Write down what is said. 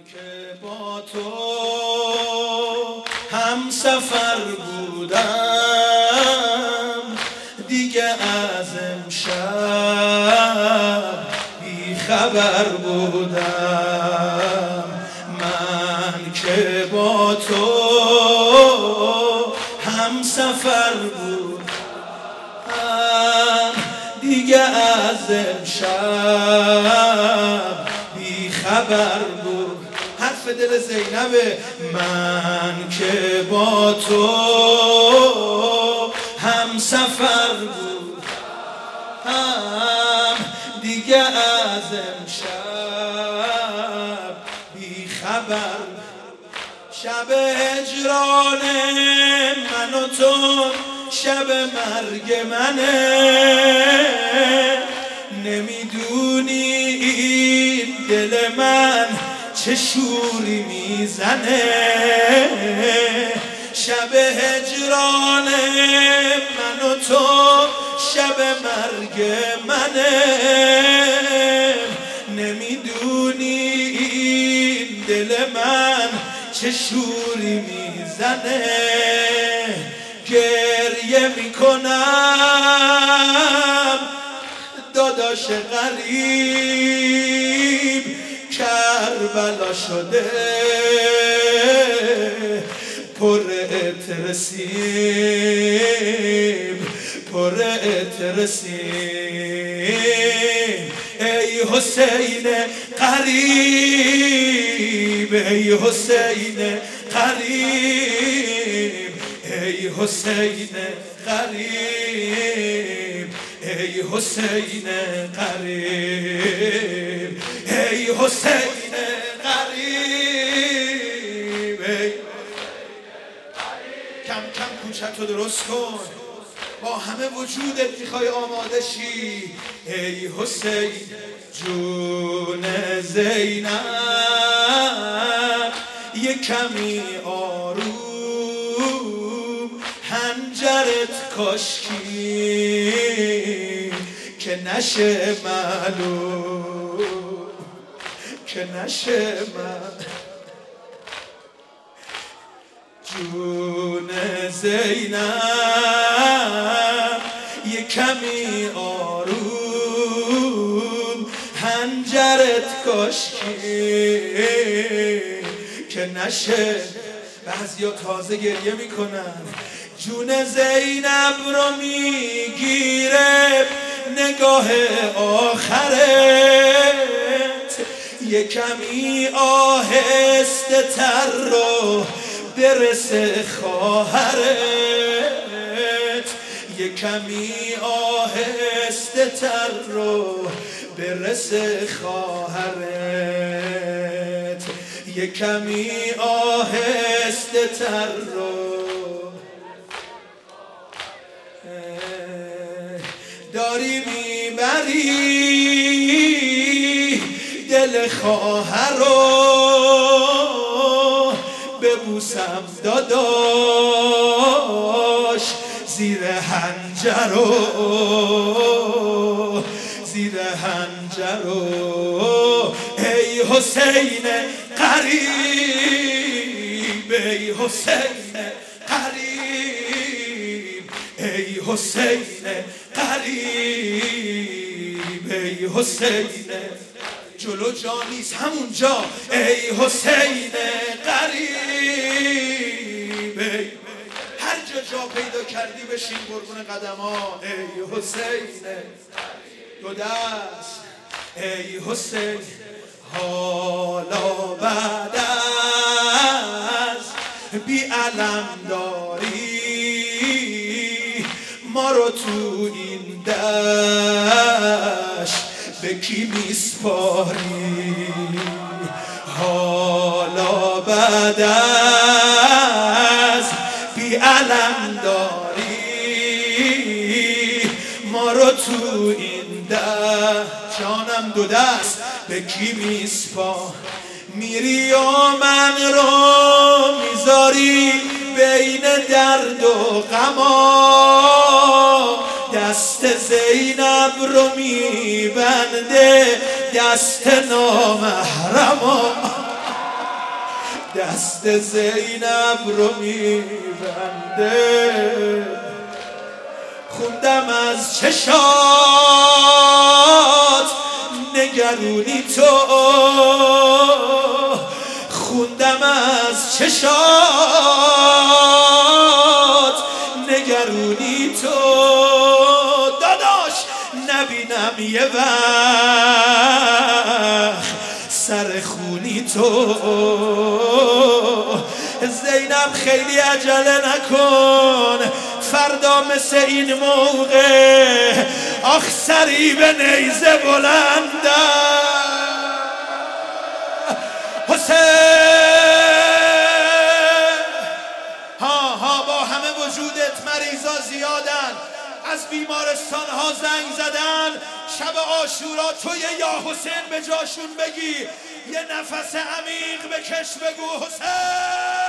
که با تو هم سفر بودم، دیگه از امشب بی خبر بودم. من که با تو هم سفر بودم، دیگه از امشب بی خبر بود. حرف دل زینبه. من که با تو هم سفر بودم، دیگه از امشب بی خبر. شب هجران من و تو شب مرگ منه، نمیدونی این دل من چه شوری میزنه. شب هجران من و تو شب مرگ منه، نمیدونی این دل من چه شوری میزنه. گریه میکنم داداش غریب، کربلا شده پر عطر سیب، پر عطر سیب. ای حسین قریب، ای حسین قریب، ای حسین قریب، ای حسین قریب، ای حسین قریب. کم کم کوچه‌تو درست کن، با همه وجودت میخوای آماده شی. ای حسین جون زینب، یه کمی آروم، هنجرت کاشکی که نشه معلوم، که نشه معلوم. جون زینب یه کمی آروم، هنجرت کاشکی که نشه. بعضیا تازه گریه میکنن، جون زینب رو میگیره نگاه آخرت. یه کمی آهسته تر رو برسه خواهرت، یه کمی آهسته تر رو برسه خواهرت، یه کمی آهسته تر رو. داری میبری دل خواهر رو، ببوسم داداش زیر حنجرو، زیر حنجرو. ای حسین قریب، ای حسین قریب، ای حسین قریب، ای حسین. جلو جا نیست همونجا. ای حسین قریب، هر جا پیدا کردی بشین قربون قدما. ای حسین دو دست. ای حسین حالا بعد از بی علم داری ما رو تو این دشت به کی میسپاری. حالا بعد از بی علم داری ما رو تو این دشت، جانم دو دست به کی میسپاری. میری و من رو میذاری بین درد و غما، دست زینب رو میبنده دست نامحرما. دست زینب رو میبنده. خوندم از چشات نگرونی تو، خوندم از چشات نگرونی تو. داداش نبینم یه وقت سر خونی تو. زینب خیلی عجله نکن، فردا مثل این موقع آخ سری به نیزه بلنده. حسین ها با همه وجودت مریضا زیادن، از بیمارستان ها زنگ زدن، شب عاشورا توی یا حسین به جاشون بگی، یه نفس عمیق بکش بگو حسین.